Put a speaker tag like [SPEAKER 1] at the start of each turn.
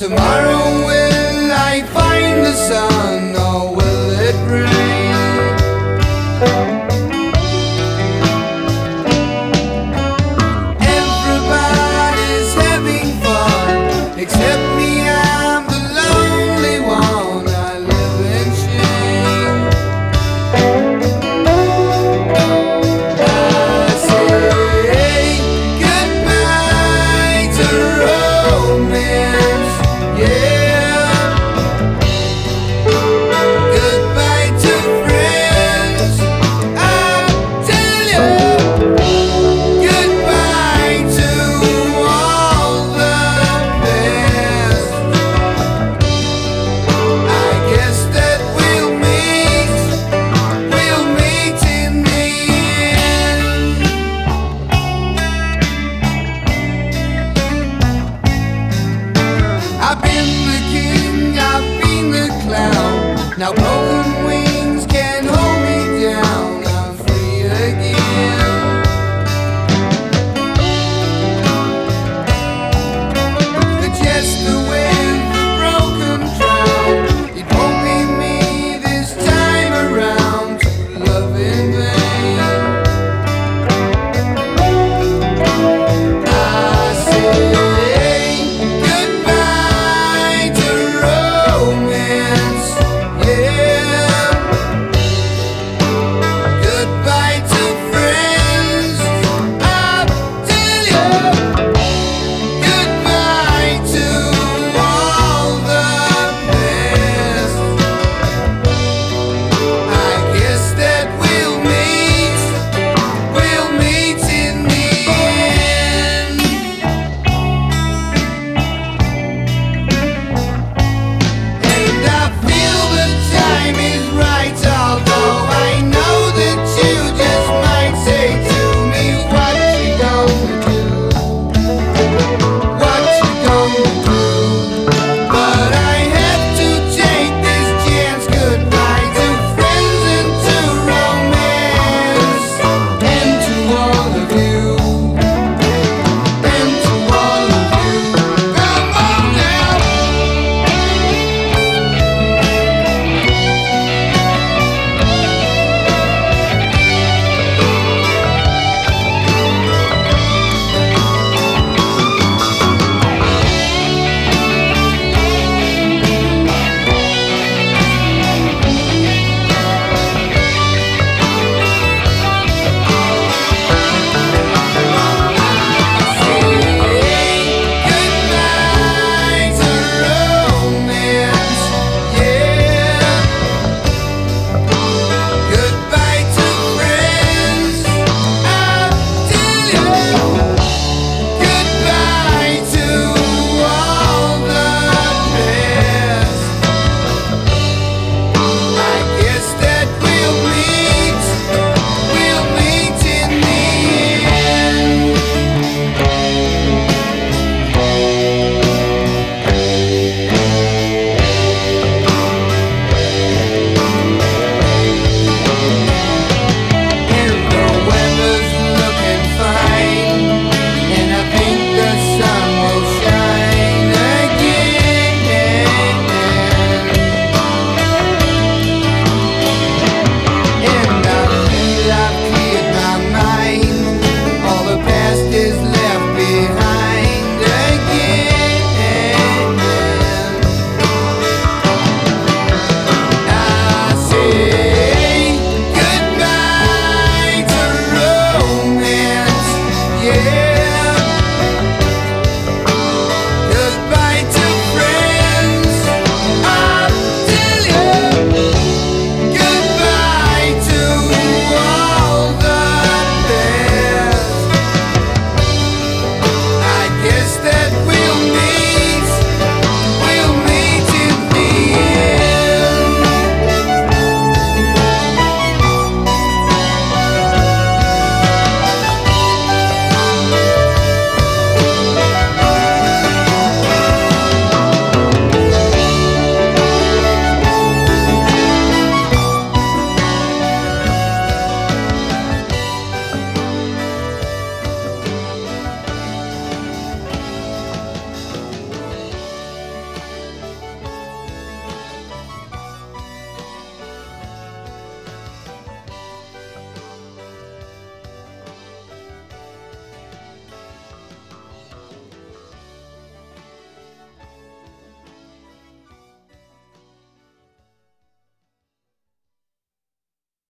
[SPEAKER 1] Tomorrow will I find the sun or will it rain? Everybody's having fun except me, I'm the lonely one. I live in shame. I say goodbye to romance, yeah. Goodbye to friends, I tell you. Goodbye to all the past. I guess that we'll meet in the end. I've been the king, I've been the clown. Now go